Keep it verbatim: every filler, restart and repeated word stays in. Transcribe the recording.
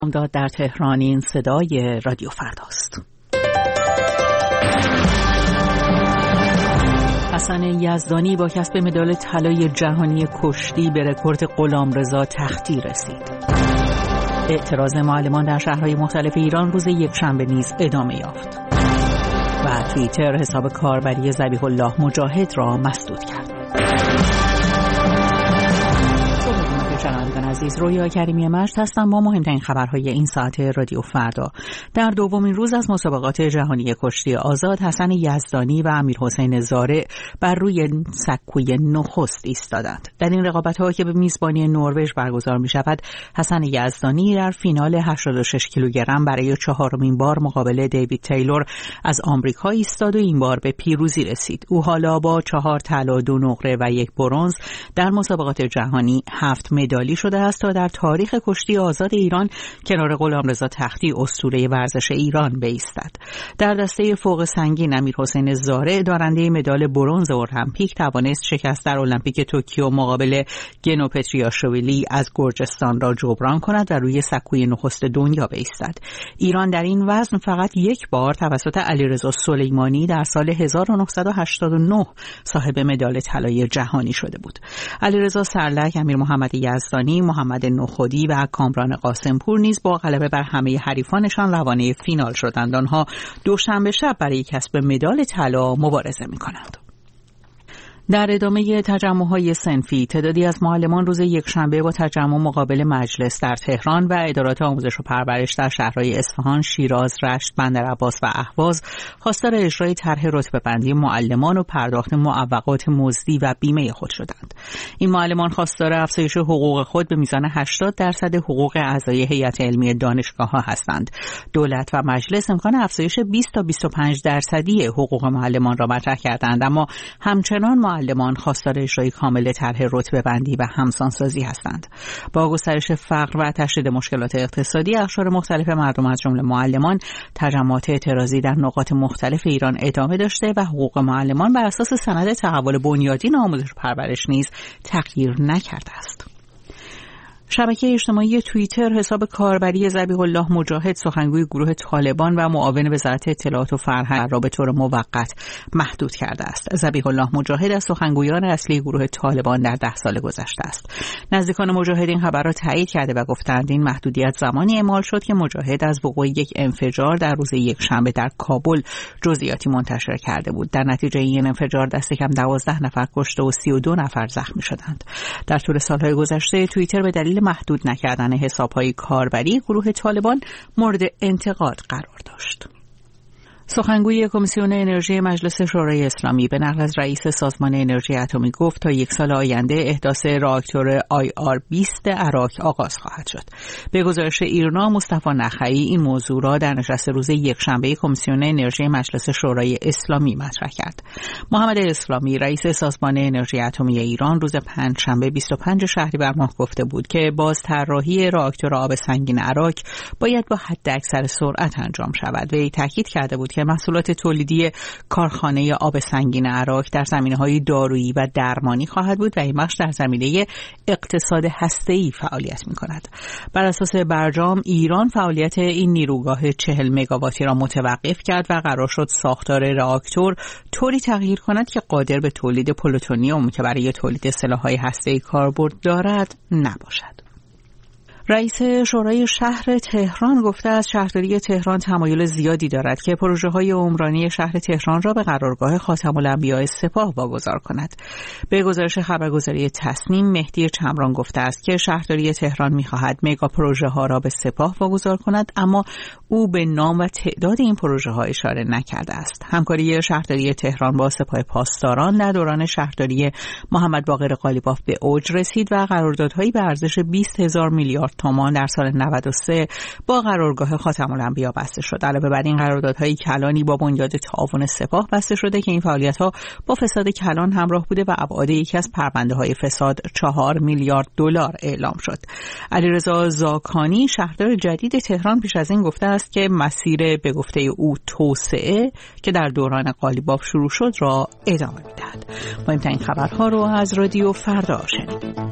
داد در تهران. این صدای رادیو فرداست. حسن یزدانی با کسب مدال طلای جهانی کشتی به رکورد غلامرضا تختی رسید. اعتراض معلمان در شهرهای مختلف ایران روز یکشنبه نیز ادامه یافت. و توییتر حساب کاربری ذبیح الله مجاهد را مسدود کرد. شنوندگان عزیز، رویا کریمی مجد هستم با مهمترین خبرهای این ساعت رادیو فردا. در دومین روز از مسابقات جهانی کشتی آزاد، حسن یزدانی و امیرحسین زارع بر روی سکوی نخست ایستادند. در این رقابت‌ها که به میزبانی نروژ برگزار می‌شود، حسن یزدانی در فینال هشتاد و شش کیلوگرم برای چهارمین بار مقابل دیوید تیلور از آمریکا ایستاد و این بار به پیروزی رسید. او حالا با چهار طلا، دو نقره و یک برنز در مسابقات جهانی هفت مدالی شده است تا در تاریخ کشتی آزاد ایران کنار غلامرضا تختی اسطوره ورزش ایران بایستد. در دسته فوق سنگین امیرحسین زارع دارنده مدال برنز المپیک توانست شکست در المپیک توکیو مقابل گنو پتریاشویلی از گرجستان را جبران کند و روی سکوی نخست دنیا بایستد. ایران در این وزن فقط یک بار توسط علیرضا سلیمانی در سال هزار و نهصد و هشتاد و نه صاحب مدال طلای جهانی شده بود. علیرضا سرلک، امیر محمد یزدانی، محمد نخودی و کامران قاسمپور نیز با غلبه بر همه حریفانشان روانه فینال شدند. آنها دوشنبه شب برای کسب مدال طلا مبارزه می‌کنند. در ادامه تجمع‌های صنفی، تعدادی از معلمان روز یکشنبه با تجمع مقابل مجلس در تهران و ادارات آموزش و پرورش در شهرهای اصفهان، شیراز، رشت، بندرعباس و اهواز خواستار اجرای طرح رتبه‌بندی معلمان و پرداخت معوقات مزدی و بیمه خود شدند. این معلمان خواستار افزایش حقوق خود به میزان هشتاد درصد حقوق اعضای هیئت علمی دانشگاه‌ها هستند. دولت و مجلس امکان افزایش بیست تا بیست و پنج درصدی حقوق معلمان را مطرح کردند، اما همچنان معلمان خواستار اجرای کامل طرح رتبه‌بندی و همسانسازی هستند. با گسترش فقر و تشدید مشکلات اقتصادی، اقشار مختلف مردم از جمله معلمان تجمعات اعتراضی در نقاط مختلف ایران ادامه داشته و حقوق معلمان بر اساس سند تحول بنیادین آموزش و پرورش نیز تغییر نکرده است. شبکه اجتماعی توییتر حساب کاربری ذبیح الله مجاهد، سخنگوی گروه طالبان و معاون وزارت اطلاعات و فرهنگ را به طور موقت محدود کرده است. ذبیح الله مجاهد از سخنگویان اصلی گروه طالبان در ده سال گذشته است. نزدیکان مجاهد این خبر را تایید کرده و گفتند این محدودیت زمانی اعمال شد که مجاهد از وقوع یک انفجار در روز یکشنبه در کابل جزئیاتی منتشر کرده بود. در نتیجه این انفجار دست کم دوازده نفر کشته و سی و دو نفر زخمی شدند. در طول سالهای گذشته توییتر به دلیل محدود نکردن حساب‌های کاربری گروه طالبان مورد انتقاد قرار داشت. سخنگوی کمیسیون انرژی مجلس شورای اسلامی به نقل از رئیس سازمان انرژی اتمی گفت تا یک سال آینده احداث راکتور آی آر بیست عراق آغاز خواهد شد. به گزارش ایرنا مصطفی نخعی این موضوع را در نشست روز یکشنبه کمیسیون انرژی مجلس شورای اسلامی مطرح کرد. محمد اسلامی رئیس سازمان انرژی اتمی ایران روز پنجشنبه بیست و پنج شهریور ماه گفته بود که باز طراحی راکتور آب سنگین عراق باید با حداکثر سرعت انجام شود. وی تاکید کرده بود که محصولات تولیدی کارخانه آب سنگین عراق در زمینه‌های دارویی و درمانی خواهد بود و این بخش در زمینه اقتصاد هسته‌ای فعالیت می‌کند. بر اساس برجام ایران فعالیت این نیروگاه چهل مگاواتی را متوقف کرد و قرار شد ساختار راکتور طوری تغییر کند که قادر به تولید پلوتونیوم که برای تولید سلاح‌های هسته‌ای کاربرد دارد نباشد. رئیس شورای شهر تهران گفته از شهرداری تهران تمایل زیادی دارد که پروژه‌های عمرانی شهر تهران را به قرارگاه خاتم الانبیاء سپاه واگذار کند. به گزارش خبرگزاری تصنیم، مهدی چمران گفته است که شهرداری تهران می‌خواهد مگا پروژه‌ها را به سپاه واگذار کند، اما او به نام و تعداد این پروژه‌ها اشاره نکرده است. همکاری شهرداری تهران با سپاه پاسداران در دوران شهرداری محمد باقر قالیباف به اوج رسید و قراردادهایی به ارزش بیست هزار میلیارد تومان در سال نود و سه با قرارگاه خاتم الانبیاء بسته شد. علاوه بر این قراردادهای کلانی با بنیاد تعاون سپاه بسته شده که این فعالیت‌ها با فساد کلان همراه بوده و ابعاد یکی از پرونده‌های فساد چهار میلیارد دلار اعلام شد. علیرضا زاکانی شهردار جدید تهران پیش از این گفته است که مسیر به گفته او توسعه که در دوران قالیباف شروع شد را ادامه می‌دهد. ما این خبرها رو از رادیو فردا شنیدیم.